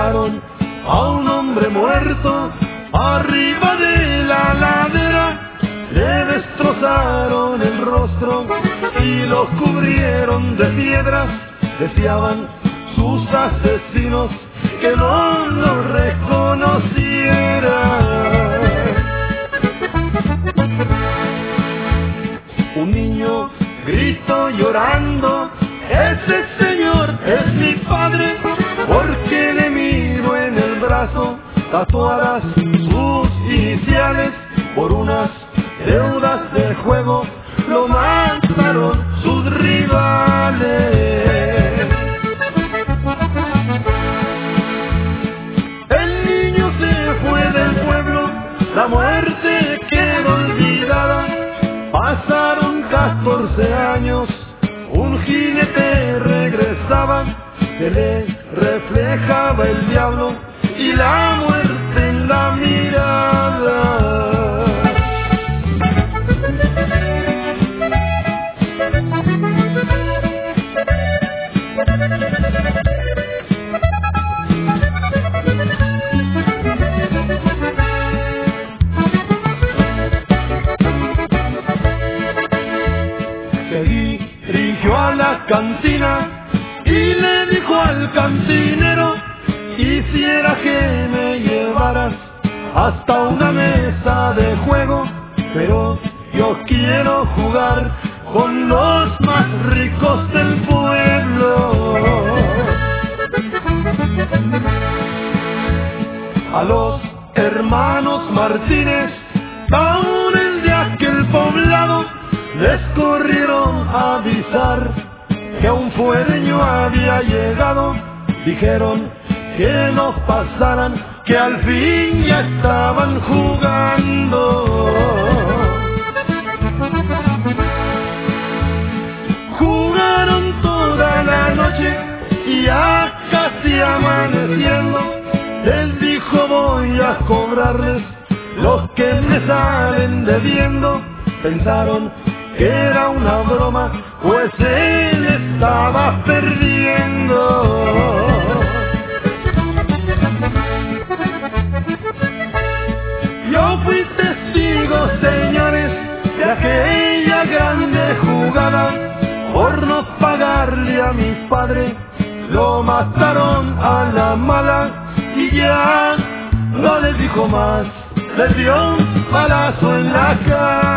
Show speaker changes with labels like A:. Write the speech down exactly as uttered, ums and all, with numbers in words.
A: hallaron a un hombre muerto arriba de la ladera. Le destrozaron el rostro y lo cubrieron de piedras. Deseaban sus asesinos que no lo reconocieran. Un niño gritó llorando: ese señor es mi padre, porque le miro en el brazo tatuadas sus iniciales. Por unas deudas de juego lo mataron sus rivales. El niño se fue del pueblo, la muerte quedó olvidada. Pasaron catorce años, un jinete regresaba, se le reflejaba el diablo y la muerte en la mirada. Se dirigió a la cantina y le dijo al cantinero: quisiera que me llevaras hasta una mesa de juego, pero yo quiero jugar con los más ricos del pueblo. A los hermanos Martínez, varones de aquel poblado, les corrieron a avisar que un fuereño había llegado. Dijeron que no pasaran, que al fin ya estaban jugando. Jugaron toda la noche y ya casi amaneciendo, les dijo: voy a cobrarles los que me salen debiendo. Pensaron que era una broma, pues él estaba perdiendo. Yo fui testigo, señores, de aquella grande jugada. Por no pagarle a mi padre, lo mataron a la mala y ya no les dijo más, les dio un balazo en la cara.